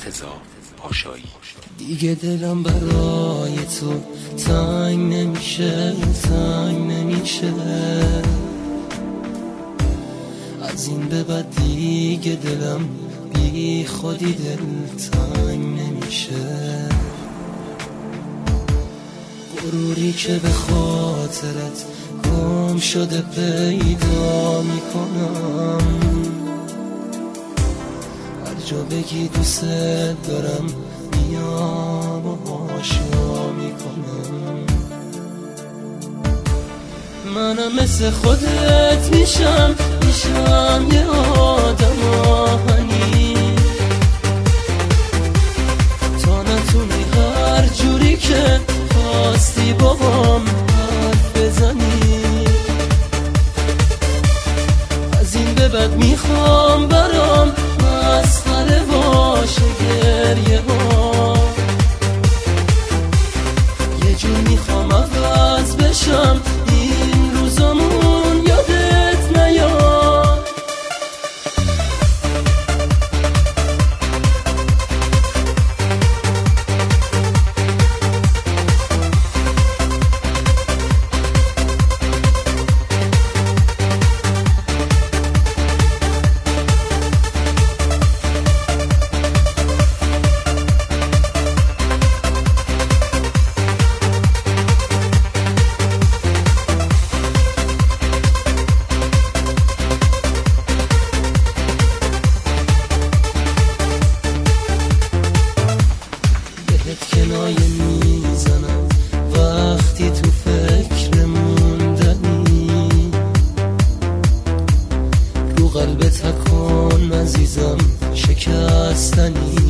مرتضی پاشایی. دیگه دلم برای تو تنگ نمیشه، تنگ نمیشه. از این به بعد دیگه دلم بی خودی دل تنگ نمیشه. غروری که به خاطرت گم شده پیدا میکنم، هر جا بگی دوست دارم میام و هاشا میکنم. منم مثل خودت میشم یه آدم آهنی، تا نتونی هر جوری که خواستی باهام حرف بزنی. از این به بعد میخوام برام مسخره باشه گریه ها، یه جور میخوام عوض بشم این روزامون یادت نیاد. کنایه میزنم وقتی تو فکر موندنی، رو قلبت تکن عزیزم شکستنی.